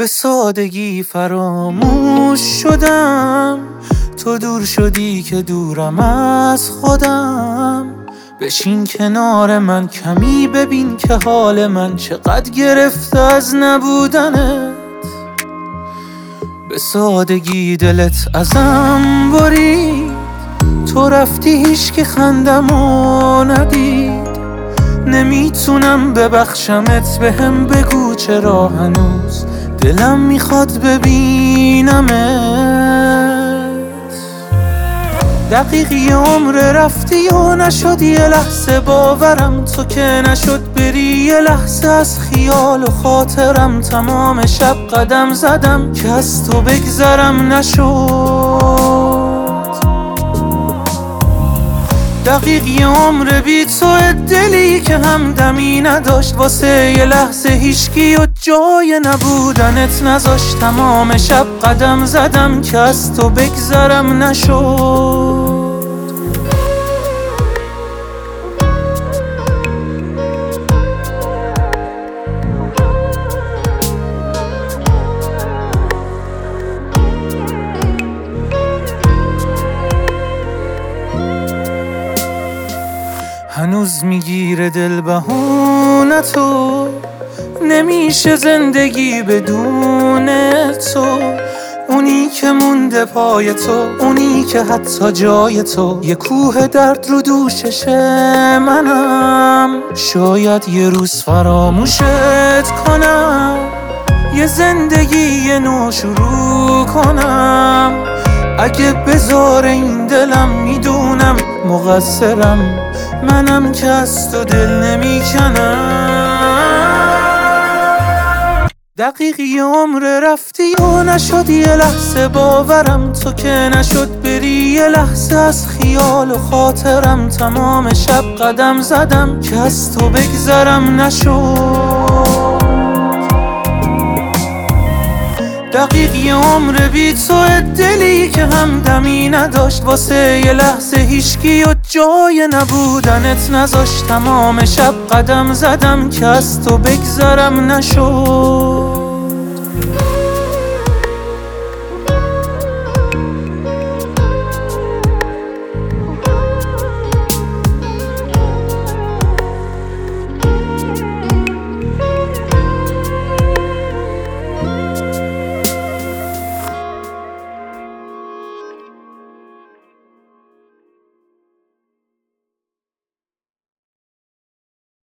به سادگی فراموش شدم، تو دور شدی که دورم از خودم. بشین کنار من کمی ببین که حال من چقدر گرفته از نبودنت. به سادگی دلت ازم برید، تو رفتی هیچ که خندمو ندید. نمیتونم ببخشمت، بهم بگو چرا هنوز دلم میخواد ببینمت. دقیقی عمر رفتی و نشد یه لحظه باورم، تو که نشد بری یه لحظه از خیال و خاطرم. تمام شب قدم زدم که از تو بگذرم، نشد. دقیقی عمر بی تو دلی که همدمی نداشت، واسه یه لحظه هیچکی و جای نبودنت نذاشت. تمام شب قدم زدم که از تو بگذرم، نشد. هنوز میگیره دل بهونتو، نمیشه زندگی بدون تو. اونی که مونده پای تو، اونی که حتی جای تو یه کوه درد رو دوششه منم. شاید یه روز فراموشت کنم، یه زندگی نو شروع کنم. اگه بذار این دلم میدونم مقصرم، منم که از تو دل نمیکنم. دقیقی عمر رفتی و نشد یه لحظه باورم، تو که نشد بری یه لحظه از خیال و خاطرم. تمام شب قدم زدم که از تو بگذرم، نشد. دقیقی عمر بی تو دلی که همدمی نداشت، واسه یه لحظه هیچکی و جای نبودنت نذاشت. تمام شب قدم زدم که از تو بگذرم، نشد.